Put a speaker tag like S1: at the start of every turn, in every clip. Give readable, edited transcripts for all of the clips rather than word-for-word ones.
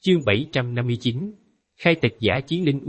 S1: Chương 759. Khai tịch giả chiến Linh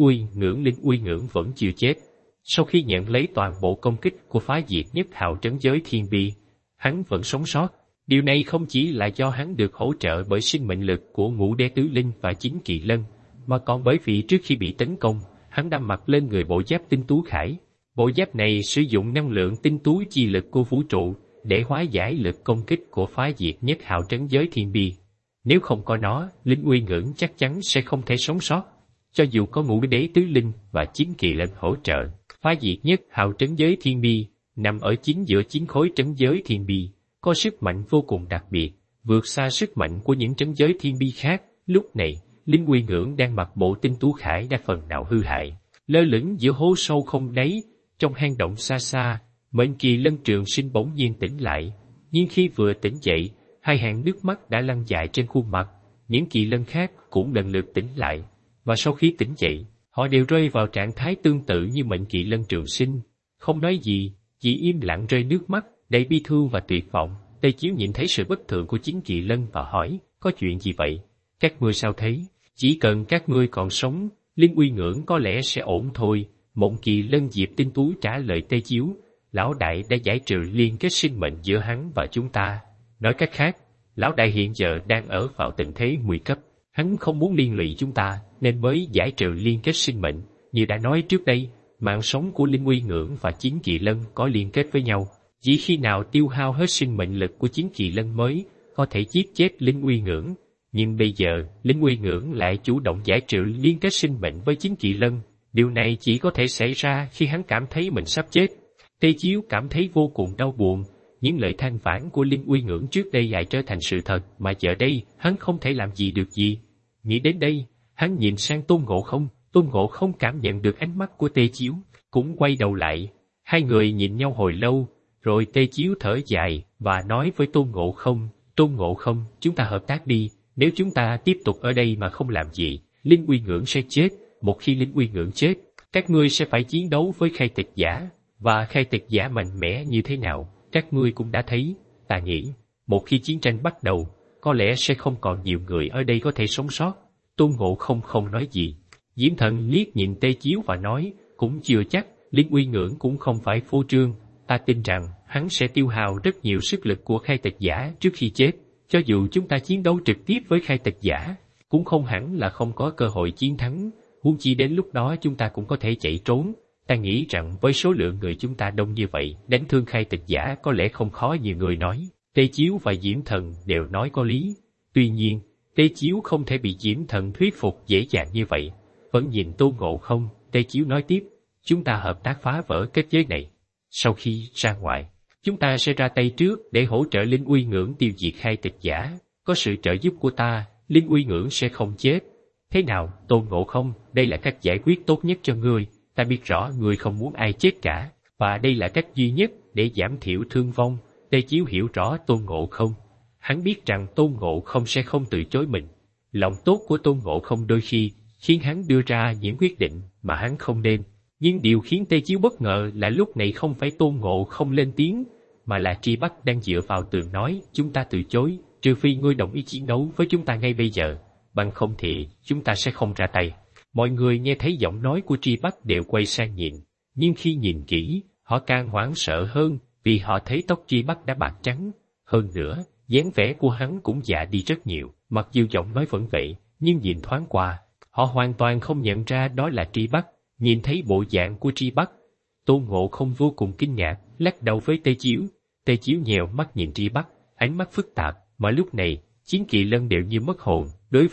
S1: Uy Ngưỡng vẫn chưa chết. Sau khi nhận lấy toàn bộ công kích của phá diệt nhất hào trấn giới thiên bi, hắn vẫn sống sót. Điều này không chỉ là do hắn được hỗ trợ bởi sinh mệnh lực của Ngũ Đế Tứ Linh và Chính Kỳ Lân, mà còn bởi vì trước khi bị tấn công, hắn đã mặc lên người bộ giáp tinh tú khải. Bộ giáp này sử dụng năng lượng tinh tú chi lực của vũ trụ để hóa giải lực công kích của phá diệt nhất hào trấn giới thiên bi. Nếu không có nó, Linh Uy Ngưỡng chắc chắn sẽ không thể sống sót. Cho dù có Ngũ Đế Tứ Linh và Chính Kỳ Lân hỗ trợ, phá diệt nhất hào trấn giới thiên bi nằm ở chính giữa chín khối trấn giới thiên bi, có sức mạnh vô cùng đặc biệt, vượt xa sức mạnh của những trấn giới thiên bi khác. Lúc này, Linh Uy Ngưỡng đang mặc bộ tinh tú khải đã phần nào hư hại, lơ lửng giữa hố sâu không đáy. Trong hang động xa xa, Mệnh Kỳ Lân Trường Sinh bỗng nhiên tỉnh lại, nhưng khi vừa tỉnh dậy, hai hàng nước mắt đã lăn dài trên khuôn mặt. Những kỳ lân khác cũng lần lượt tỉnh lại, và sau khi tỉnh dậy, họ đều rơi vào trạng thái tương tự như Mệnh Kỳ Lân Trường Sinh, không nói gì, chỉ im lặng rơi nước mắt, đầy bi thương và tuyệt vọng. Tây Chiếu nhìn thấy sự bất thường của Chính Kỳ Lân và hỏi, có chuyện gì vậy? Các ngươi sao thấy? Chỉ cần các ngươi còn sống, Linh Uy Ngưỡng có lẽ sẽ ổn thôi. Mộng Kỳ Lân Diệp Tinh Tú trả lời Tây Chiếu, lão đại đã giải trừ liên kết sinh mệnh giữa hắn và chúng ta. Nói cách khác, lão đại hiện giờ đang ở vào tình thế nguy cấp. Hắn không muốn liên lụy chúng ta, nên mới giải trừ liên kết sinh mệnh. Như đã nói trước đây, mạng sống của Linh Uy Ngưỡng và Chính Kỳ Lân có liên kết với nhau. Chỉ khi nào tiêu hao hết sinh mệnh lực của Chính Kỳ Lân mới có thể giết chết Linh Uy Ngưỡng. Nhưng bây giờ, Linh Uy Ngưỡng lại chủ động giải trừ liên kết sinh mệnh với Chính Kỳ Lân. Điều này chỉ có thể xảy ra khi hắn cảm thấy mình sắp chết. Tây Chiếu cảm thấy vô cùng đau buồn. Những lời than vãn của Linh Uy Ngưỡng trước đây lại trở thành sự thật, mà giờ đây hắn không thể làm gì được gì. Nghĩ đến đây, hắn nhìn sang Tôn Ngộ Không. Tôn Ngộ Không cảm nhận được ánh mắt của Tây Chiếu, cũng quay đầu lại. Hai người nhìn nhau hồi lâu, rồi Tây Chiếu thở dài và nói với Tôn Ngộ Không, Tôn Ngộ Không, chúng ta hợp tác đi. Nếu chúng ta tiếp tục ở đây mà không làm gì, Linh Uy Ngưỡng sẽ chết. Một khi Linh Uy Ngưỡng chết, các ngươi sẽ phải chiến đấu với khai tịch giả, và khai tịch giả mạnh mẽ như thế nào, các ngươi cũng đã thấy. Ta nghĩ, một khi chiến tranh bắt đầu, có lẽ sẽ không còn nhiều người ở đây có thể sống sót. Tôn Ngộ Không không nói gì. Diễm Thần liếc nhìn Tây Chiếu và nói, cũng chưa chắc, Linh Uy Ngưỡng cũng không phải phô trương. Ta tin rằng, hắn sẽ tiêu hao rất nhiều sức lực của khai tịch giả trước khi chết. Cho dù chúng ta chiến đấu trực tiếp với khai tịch giả, cũng không hẳn là không có cơ hội chiến thắng. Huống chi đến lúc đó chúng ta cũng có thể chạy trốn. Ta nghĩ rằng với số lượng người chúng ta đông như vậy, đánh thương khai tịch giả có lẽ không khó như người nói. Tây Chiếu và Diễm Thần đều nói có lý. Tuy nhiên, Tây Chiếu không thể bị Diễm Thần thuyết phục dễ dàng như vậy. Vẫn nhìn Tôn Ngộ Không, Tây Chiếu nói tiếp, chúng ta hợp tác phá vỡ kết giới này. Sau khi ra ngoài, chúng ta sẽ ra tay trước để hỗ trợ Linh Uy Ngưỡng tiêu diệt khai tịch giả. Có sự trợ giúp của ta, Linh Uy Ngưỡng sẽ không chết. Thế nào, Tôn Ngộ Không, đây là cách giải quyết tốt nhất cho ngươi. Ta biết rõ ngươi không muốn ai chết cả, và đây là cách duy nhất để giảm thiểu thương vong. Tây Chiếu hiểu rõ Tôn Ngộ Không. Hắn biết rằng Tôn Ngộ Không sẽ không từ chối mình. Lòng tốt của Tôn Ngộ Không đôi khi khiến hắn đưa ra những quyết định mà hắn không nên. Nhưng điều khiến Tây Chiếu bất ngờ là lúc này không phải Tôn Ngộ Không lên tiếng, mà là Tri Bắc đang dựa vào tường nói, chúng ta từ chối, trừ phi ngươi đồng ý chiến đấu với chúng ta ngay bây giờ, bằng không thì chúng ta sẽ không ra tay. Mọi người nghe thấy giọng nói của Tri Bắc đều quay sang nhìn, nhưng khi nhìn kỹ, họ càng hoảng sợ hơn vì họ thấy tóc Tri Bắc đã bạc trắng. Hơn nữa, dáng vẻ của hắn cũng già đi rất nhiều, mặc dù giọng nói vẫn vậy, nhưng nhìn thoáng qua, họ hoàn toàn không nhận ra đó là Tri Bắc. Nhìn thấy bộ dạng của Tri Bắc, Tôn Ngộ Không vô cùng kinh ngạc, lắc đầu với Tây Chiếu. Tây Chiếu nhèo mắt nhìn Tri Bắc, ánh mắt phức tạp, mà lúc này, Chính Kỳ Lân đều như mất hồn.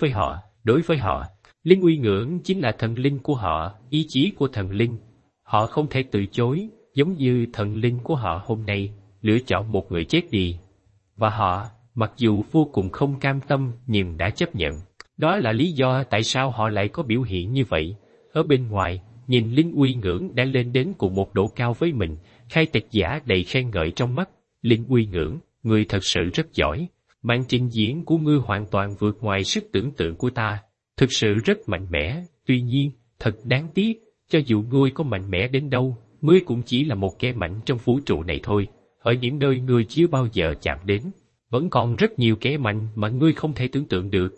S1: Đối với họ, Linh Uy Ngưỡng chính là thần linh của họ, ý chí của thần linh. Họ không thể từ chối, giống như thần linh của họ hôm nay lựa chọn một người chết đi. Và họ, mặc dù vô cùng không cam tâm nhưng đã chấp nhận. Đó là lý do tại sao họ lại có biểu hiện như vậy. Ở bên ngoài, nhìn Linh Uy Ngưỡng đã lên đến cùng một độ cao với mình, khai tịch giả đầy khen ngợi trong mắt. Linh Uy Ngưỡng, ngươi thật sự rất giỏi. Màn trình diễn của ngươi hoàn toàn vượt ngoài sức tưởng tượng của ta. Thực sự rất mạnh mẽ, tuy nhiên, thật đáng tiếc, cho dù ngươi có mạnh mẽ đến đâu, ngươi cũng chỉ là một kẻ mạnh trong vũ trụ này thôi. Ở những nơi ngươi chưa bao giờ chạm đến, vẫn còn rất nhiều kẻ mạnh mà ngươi không thể tưởng tượng được.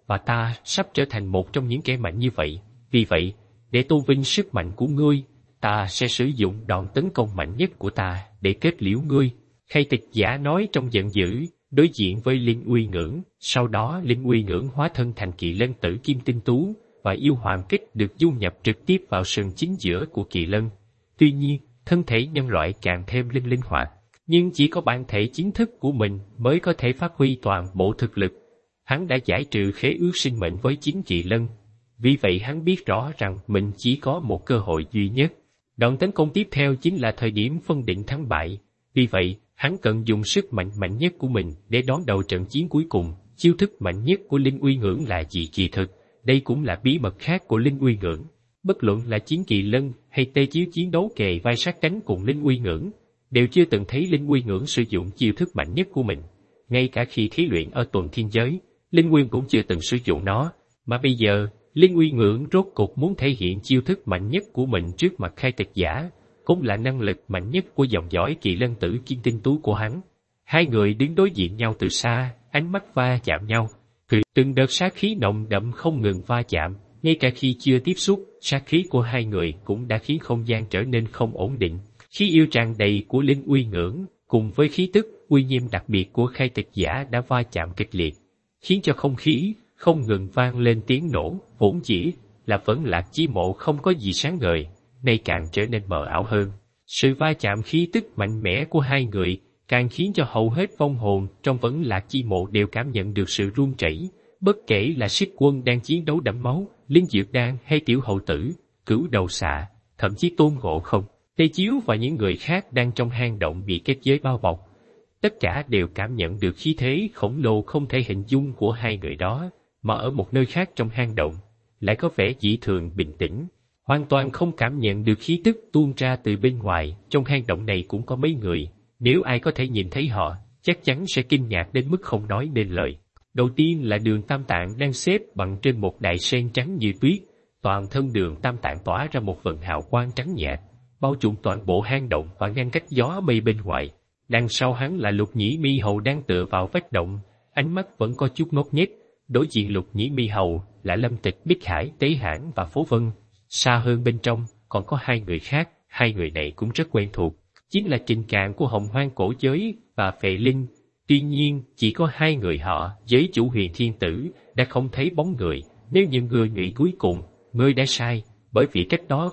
S1: và ta sắp trở thành một trong những kẻ mạnh như vậy. Vì vậy, để tôn vinh sức mạnh của ngươi, ta sẽ sử dụng đòn tấn công mạnh nhất của ta để kết liễu ngươi. Khai tịch giả nói trong giận dữ, đối diện với Linh Uy Ngưỡng. Sau đó Linh Uy Ngưỡng hóa thân thành kỳ lân tử kim tinh tú, và yêu hoàng kích được du nhập trực tiếp vào sừng chính giữa của kỳ lân. Tuy nhiên, thân thể nhân loại càng thêm linh hoạt, nhưng chỉ có bản thể chính thức của mình mới có thể phát huy toàn bộ thực lực. Hắn đã giải trừ khế ước sinh mệnh với chính kỳ lân. Vì vậy hắn biết rõ rằng mình chỉ có một cơ hội duy nhất. Đòn tấn công tiếp theo chính là thời điểm phân định thắng bại. Vì vậy, hắn cần dùng sức mạnh mạnh nhất của mình để đón đầu trận chiến cuối cùng. Chiêu thức mạnh nhất của Linh Uy Ngưỡng là gì kỳ thực? Đây cũng là bí mật khác của Linh Uy Ngưỡng. Bất luận là chiến kỳ lân hay tê chiếu chiến đấu kề vai sát cánh cùng Linh Uy Ngưỡng, đều chưa từng thấy Linh Uy Ngưỡng sử dụng chiêu thức mạnh nhất của mình. Ngay cả khi thí luyện ở tuần thiên giới, Linh Nguyên cũng chưa từng sử dụng nó. Mà bây giờ, Linh Uy Ngưỡng rốt cục muốn thể hiện chiêu thức mạnh nhất của mình trước mặt khai tịch giả, cũng là năng lực mạnh nhất của dòng dõi kỳ lân tử kim tinh tú của hắn. Hai người đứng đối diện nhau từ xa, ánh mắt va chạm nhau. Từng đợt sát khí nồng đậm không ngừng va chạm, ngay cả khi chưa tiếp xúc, sát khí của hai người cũng đã khiến không gian trở nên không ổn định. Khí yêu tràn đầy của Linh Uy Ngưỡng, cùng với khí tức, uy nghiêm đặc biệt của khai tịch giả đã va chạm kịch liệt, khiến cho không khí không ngừng vang lên tiếng nổ. Vốn chỉ là Vẫn Lạc Chi Mộ không có gì sáng ngời, nay càng trở nên mờ ảo hơn. Sự va chạm khí tức mạnh mẽ của hai người càng khiến cho hầu hết vong hồn trong Vẫn Lạc Chi Mộ đều cảm nhận được sự run rẩy. Bất kể là Xích Quân đang chiến đấu đẫm máu, Linh Dược Đan hay Tiểu Hậu Tử, Cửu Đầu Xạ, thậm chí Tôn Ngộ Không, Tê Chiếu và những người khác đang trong hang động bị kết giới bao bọc, tất cả đều cảm nhận được khí thế khổng lồ không thể hình dung của hai người đó, mà ở một nơi khác trong hang động lại có vẻ dị thường bình tĩnh, hoàn toàn không cảm nhận được khí tức tuôn ra từ bên ngoài. Trong hang động này cũng có mấy người, nếu ai có thể nhìn thấy họ, chắc chắn sẽ kinh ngạc đến mức không nói nên lời. Đầu tiên là Đường Tam Tạng đang xếp bằng trên một đài sen trắng như tuyết, toàn thân Đường Tam Tạng tỏa ra một vầng hào quang trắng nhạt, bao trùm toàn bộ hang động và ngăn cách gió mây bên ngoài. Đằng sau hắn là Lục Nhĩ Mi Hầu đang tựa vào vách động, ánh mắt vẫn có chút ngốc nghếch. Đối diện Lục Nhĩ Mi Hầu là Lâm Tịch, Bích Hải, Tế Hãn và Phố Vân. Xa hơn bên trong còn có hai người khác, hai người này cũng rất quen thuộc, chính là Trình Cạn của Hồng Hoang Cổ Giới và Phệ Linh. Tuy nhiên, chỉ có hai người họ, giới chủ Huyền Thiên Tử, đã không thấy bóng người. Nếu như người nghĩ cuối cùng, ngươi đã sai, bởi vì cách đó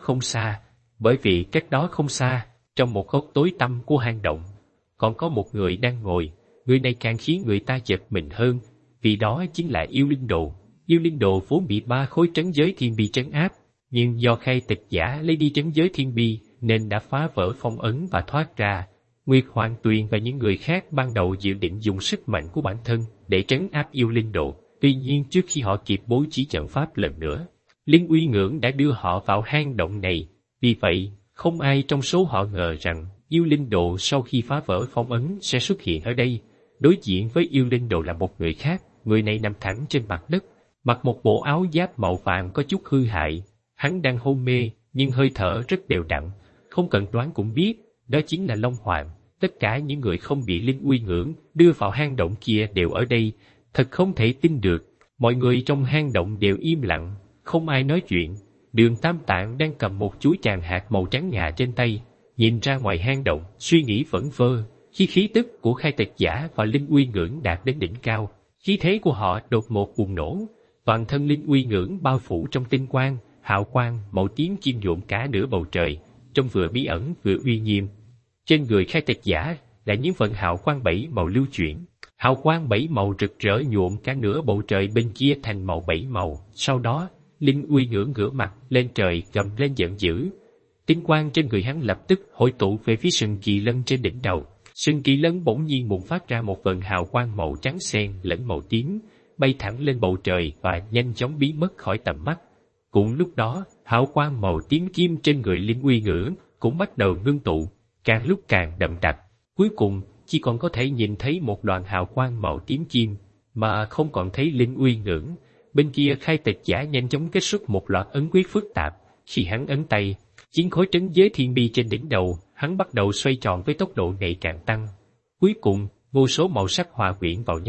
S1: không xa, trong một góc tối tăm của hang động, còn có một người đang ngồi. Người này càng khiến người ta giật mình hơn, vì đó chính là Yêu Linh Đồ. Yêu Linh Đồ vốn bị 3 khối trấn giới thiên bi trấn áp, nhưng do khai tịch giả lấy đi trấn giới thiên bi nên đã phá vỡ phong ấn và thoát ra. Nguyệt Hoàng Tuyền và những người khác ban đầu dự định dùng sức mạnh của bản thân để trấn áp Yêu Linh Đồ. Tuy nhiên trước khi họ kịp bố trí trận pháp lần nữa, Linh Uy Ngưỡng đã đưa họ vào hang động này. Vì vậy, không ai trong số họ ngờ rằng Yêu Linh Đồ sau khi phá vỡ phong ấn sẽ xuất hiện ở đây. Đối diện với Yêu Linh Đồ là một người khác, người này nằm thẳng trên mặt đất, mặc một bộ áo giáp màu vàng có chút hư hại. Hắn đang hôn mê, nhưng hơi thở rất đều đặn, không cần đoán cũng biết, đó chính là Long Hoàng. Tất cả những người không bị Linh Uy Ngưỡng đưa vào hang động kia đều ở đây, thật không thể tin được. Mọi người trong hang động đều im lặng, không ai nói chuyện. Đường Tam Tạng đang cầm một chuỗi tràng hạt màu trắng ngà trên tay, nhìn ra ngoài hang động, suy nghĩ vẩn vơ. Khi khí tức của khai tịch giả và Linh Uy Ngưỡng đạt đến đỉnh cao, khí thế của họ đột ngột bùng nổ, toàn thân Linh Uy Ngưỡng bao phủ trong tinh quang, hào quang màu tím kim nhuộm cả nửa bầu trời, trông vừa bí ẩn vừa uy nghiêm. Trên người khai tịch giả là những vần hào quang 7 màu lưu chuyển, hào quang 7 màu rực rỡ nhuộm cả nửa bầu trời bên kia thành màu 7 màu. Sau đó, Linh Uy Ngưỡng ngửa mặt lên trời gầm lên giận dữ. Tinh quang trên người hắn lập tức hội tụ về phía sừng kỳ lân trên đỉnh đầu. Sừng kỳ lân bỗng nhiên bùng phát ra một vần hào quang màu trắng xen lẫn màu tím, bay thẳng lên bầu trời và nhanh chóng biến mất khỏi tầm mắt. Cùng lúc đó, hào quang màu tím kim trên người Linh Uy Ngưỡng cũng bắt đầu ngưng tụ, càng lúc càng đậm đặc. Cuối cùng, chỉ còn có thể nhìn thấy một đoàn hào quang màu tím kim, mà không còn thấy Linh Uy Ngưỡng. Bên kia khai tịch giả nhanh chóng kết xuất một loạt ấn quyết phức tạp. Khi hắn ấn tay, chiến khối trấn giới thiên bi trên đỉnh đầu hắn bắt đầu xoay tròn với tốc độ ngày càng tăng. Cuối cùng, vô số màu sắc hòa quyện vào nhau,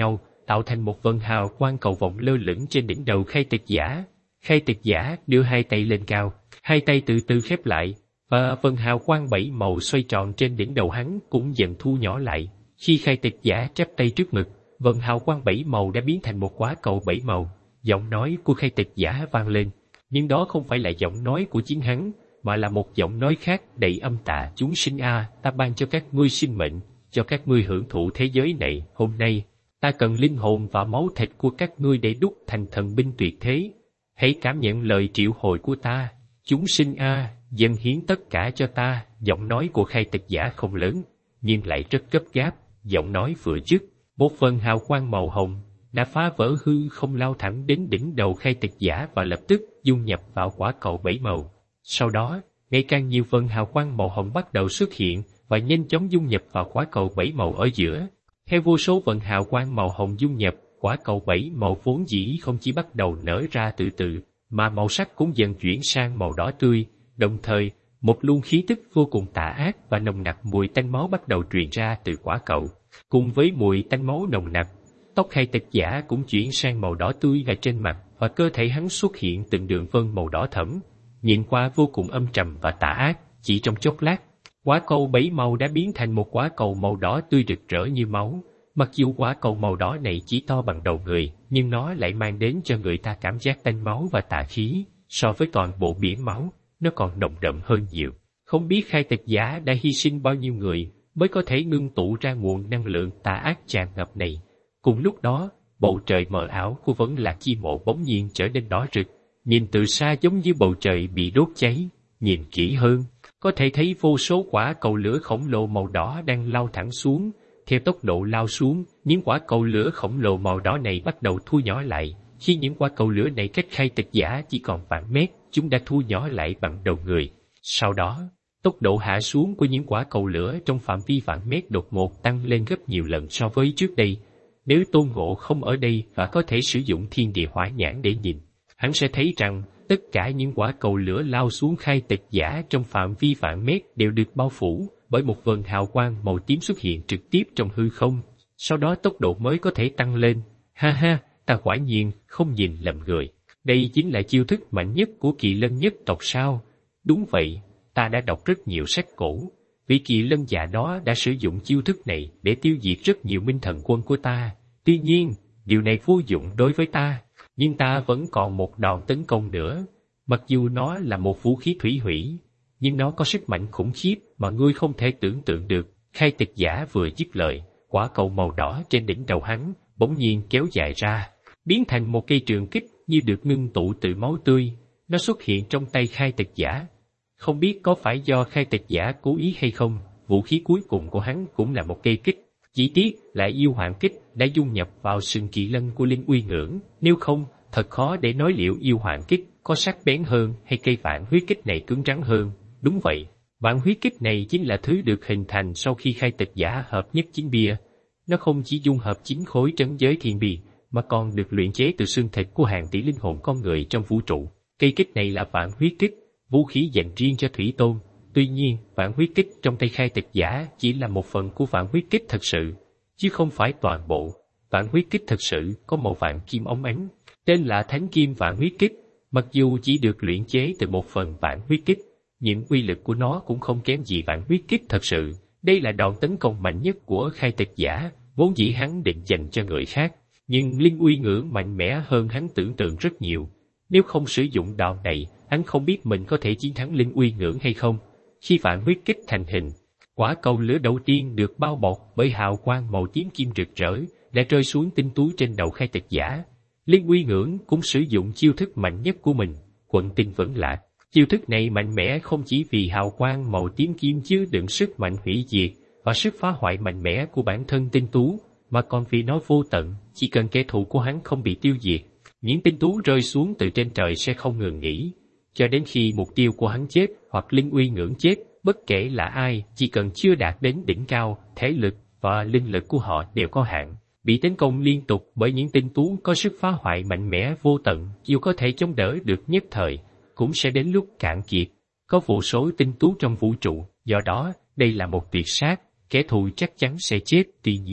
S1: tạo thành một vần hào quang cầu vồng lơ lửng trên đỉnh đầu khai tịch giả. Khai tịch giả đưa hai tay lên cao, hai tay từ từ khép lại, và vần hào quang 7 màu xoay tròn trên đỉnh đầu hắn cũng dần thu nhỏ lại. Khi khai tịch giả chắp tay trước ngực, vần hào quang 7 màu đã biến thành một quả cầu 7 màu. Giọng nói của khai tịch giả vang lên, nhưng đó không phải là giọng nói của chính hắn, mà là một giọng nói khác đầy âm tà. Chúng sinh a, ta ban cho các ngươi sinh mệnh, cho các ngươi hưởng thụ thế giới này. Hôm nay, ta cần linh hồn và máu thịt của các ngươi để đúc thành thần binh tuyệt thế. Hãy cảm nhận lời triệu hồi của ta. Chúng sinh a, dâng hiến tất cả cho ta. Giọng nói của khai tịch giả không lớn, nhưng lại rất gấp gáp. Giọng nói vừa dứt, một vần hào quang màu hồng đã phá vỡ hư không lao thẳng đến đỉnh đầu khai tịch giả và lập tức dung nhập vào quả cầu 7 màu. Sau đó, ngày càng nhiều vần hào quang màu hồng bắt đầu xuất hiện và nhanh chóng dung nhập vào quả cầu 7 màu ở giữa. Theo vô số vần hào quang màu hồng dung nhập, quả cầu 7 màu vốn dĩ không chỉ bắt đầu nở ra từ từ, mà màu sắc cũng dần chuyển sang màu đỏ tươi. Đồng thời, một luồng khí tức vô cùng tà ác và nồng nặc mùi tanh máu bắt đầu truyền ra từ quả cầu. Cùng với mùi tanh máu nồng nặc, tóc khai tịch giả cũng chuyển sang màu đỏ tươi và trên mặt và cơ thể hắn xuất hiện từng đường vân màu đỏ thẫm, nhìn qua vô cùng âm trầm và tà ác. Chỉ trong chốc lát, quả cầu 7 màu đã biến thành một quả cầu màu đỏ tươi rực rỡ như máu. Mặc dù quả cầu màu đỏ này chỉ to bằng đầu người, nhưng nó lại mang đến cho người ta cảm giác tanh máu và tà khí. So với toàn bộ biển máu, nó còn nồng đậm hơn nhiều. Không biết khai tịch giả đã hy sinh bao nhiêu người mới có thể ngưng tụ ra nguồn năng lượng tà ác tràn ngập này. Cùng lúc đó, bầu trời mờ ảo của Vấn Lạc Chi Mộ bỗng nhiên trở nên đỏ rực, nhìn từ xa giống như bầu trời bị đốt cháy. Nhìn kỹ hơn, có thể thấy vô số quả cầu lửa khổng lồ màu đỏ đang lao thẳng xuống. Theo tốc độ lao xuống, những quả cầu lửa khổng lồ màu đỏ này bắt đầu thu nhỏ lại. Khi những quả cầu lửa này cách khai tịch giả chỉ còn vạn mét, chúng đã thu nhỏ lại bằng đầu người. Sau đó, tốc độ hạ xuống của những quả cầu lửa trong phạm vi vạn mét đột ngột tăng lên gấp nhiều lần so với trước đây. Nếu Tôn Ngộ không ở đây và có thể sử dụng thiên địa hỏa nhãn để nhìn, hắn sẽ thấy rằng tất cả những quả cầu lửa lao xuống khai tịch giả trong phạm vi vạn mét đều được bao phủ bởi một vần hào quang màu tím xuất hiện trực tiếp trong hư không. Sau đó tốc độ mới có thể tăng lên. Ha ha, ta quả nhiên không nhìn lầm người. Đây chính là chiêu thức mạnh nhất của Kỳ Lân nhất tộc sao? Đúng vậy, ta đã đọc rất nhiều sách cổ. Vị Kỳ Lân già đó đã sử dụng chiêu thức này để tiêu diệt rất nhiều minh thần quân của ta. Tuy nhiên, điều này vô dụng đối với ta, nhưng ta vẫn còn một đòn tấn công nữa. Mặc dù nó là một vũ khí thủy hủy, nhưng nó có sức mạnh khủng khiếp mà ngươi không thể tưởng tượng được. Khai tịch giả vừa dứt lời, quả cầu màu đỏ trên đỉnh đầu hắn bỗng nhiên kéo dài ra, biến thành một cây trường kích như được ngưng tụ từ máu tươi. Nó xuất hiện trong tay khai tịch giả. Không biết có phải do khai tịch giả cố ý hay không, vũ khí cuối cùng của hắn cũng là một cây kích. Chỉ tiếc là yêu hoàng kích đã dung nhập vào sừng Kỳ Lân của Linh Uy Ngưỡng. Nếu không, thật khó để nói liệu yêu hoàng kích có sắc bén hơn hay cây vạn huyết kích này cứng rắn hơn. Đúng vậy, vạn huyết kích này chính là thứ được hình thành sau khi khai tịch giả hợp nhất chính bia. Nó không chỉ dung hợp chính khối trấn giới thiên bia, mà còn được luyện chế từ xương thịt của hàng tỷ linh hồn con người trong vũ trụ. Cây kích này là vạn huyết kích, vũ khí dành riêng cho Thủy Tôn. Tuy nhiên, vạn huyết kích trong tay khai tịch giả chỉ là một phần của vạn huyết kích thật sự, chứ không phải toàn bộ. Vạn huyết kích thật sự có màu vàng kim óng ánh, tên là Thánh Kim Vạn Huyết Kích. Mặc dù chỉ được luyện chế từ một phần vạn huyết kích, nhưng uy lực của nó cũng không kém gì vạn huyết kích thật sự. Đây là đòn tấn công mạnh nhất của khai tịch giả, vốn dĩ hắn định dành cho người khác, nhưng Linh Uy Ngưỡng mạnh mẽ hơn hắn tưởng tượng rất nhiều. Nếu không sử dụng đòn này, hắn không biết mình có thể chiến thắng Linh Uy Ngưỡng hay không. Khi vạn huyết kích thành hình, quả cầu lửa đầu tiên được bao bọc bởi hào quang màu tím kim rực rỡ đã rơi xuống tinh tú trên đầu khai tịch giả. Linh Uy Ngưỡng cũng sử dụng chiêu thức mạnh nhất của mình, Quận Tinh Vẫn Lạc. Chiêu thức này mạnh mẽ không chỉ vì hào quang màu tím kim chứa đựng sức mạnh hủy diệt và sức phá hoại mạnh mẽ của bản thân tinh tú, mà còn vì nó vô tận. Chỉ cần kẻ thù của hắn không bị tiêu diệt, những tinh tú rơi xuống từ trên trời sẽ không ngừng nghỉ, cho đến khi mục tiêu của hắn chết hoặc Linh Uy Ngưỡng chết. Bất kể là ai, chỉ cần chưa đạt đến đỉnh cao, thể lực và linh lực của họ đều có hạn. Bị tấn công liên tục bởi những tinh tú có sức phá hoại mạnh mẽ vô tận, dù có thể chống đỡ được nhất thời, cũng sẽ đến lúc cạn kiệt. Có vô số tinh tú trong vũ trụ, do đó đây là một tuyệt sát, kẻ thù chắc chắn sẽ chết. Tuy nhiên,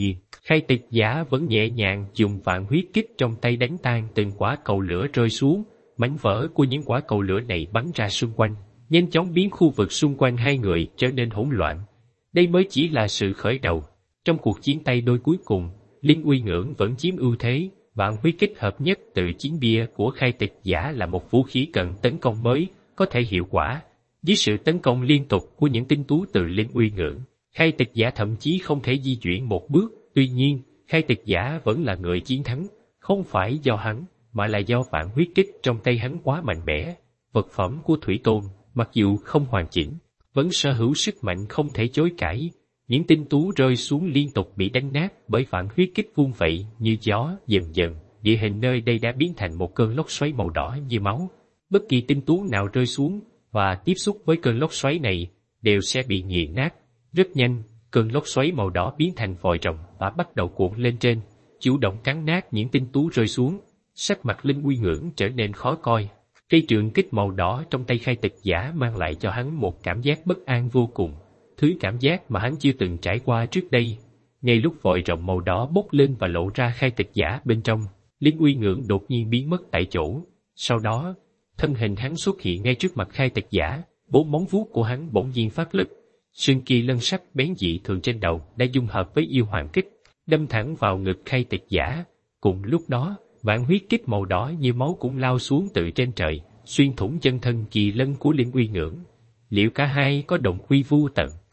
S1: Khai tịch giả vẫn nhẹ nhàng dùng vạn huyết kích trong tay đánh tan từng quả cầu lửa rơi xuống, mảnh vỡ của những quả cầu lửa này bắn ra xung quanh, nhanh chóng biến khu vực xung quanh hai người trở nên hỗn loạn. Đây mới chỉ là sự khởi đầu. Trong cuộc chiến tay đôi cuối cùng, Liên Uy Ngưỡng vẫn chiếm ưu thế, vạn huyết kích hợp nhất từ chiến bia của khai tịch giả là một vũ khí cần tấn công mới, có thể hiệu quả. Dưới sự tấn công liên tục của những tinh tú từ Liên Uy Ngưỡng, khai tịch giả thậm chí không thể di chuyển một bước. Tuy nhiên, khai tịch giả vẫn là người chiến thắng, không phải do hắn, mà là do vạn huyết kích trong tay hắn quá mạnh mẽ. Vật phẩm của Thủy Tôn, mặc dù không hoàn chỉnh, vẫn sở hữu sức mạnh không thể chối cãi. Những tinh tú rơi xuống liên tục bị đánh nát bởi vạn huyết kích vung vẩy như gió. Dần dần, địa hình nơi đây đã biến thành một cơn lốc xoáy màu đỏ như máu. Bất kỳ tinh tú nào rơi xuống và tiếp xúc với cơn lốc xoáy này đều sẽ bị nghiền nát. Rất nhanh, cơn lốc xoáy màu đỏ biến thành vòi rồng và bắt đầu cuộn lên trên, chủ động cắn nát những tinh tú rơi xuống. Sắc mặt Linh Uy Ngưỡng trở nên khó coi. Cây trường kích màu đỏ trong tay khai tịch giả mang lại cho hắn một cảm giác bất an vô cùng, thứ cảm giác mà hắn chưa từng trải qua trước đây. Ngay lúc vòi rồng màu đỏ bốc lên và lộ ra khai tịch giả bên trong, Linh Uy Ngưỡng đột nhiên biến mất tại chỗ. Sau đó, thân hình hắn xuất hiện ngay trước mặt khai tịch giả, bốn móng vuốt của hắn bỗng nhiên phát lực. Sừng kỳ lân sắc bén dị thường trên đầu đã dung hợp với yêu hoàng kích, đâm thẳng vào ngực khai tịch giả. Cùng lúc đó, vạn huyết kích màu đỏ như máu cũng lao xuống từ trên trời, xuyên thủng chân thân kỳ lân của Liên Uy Ngưỡng. Liệu cả hai có đồng quy vu tận?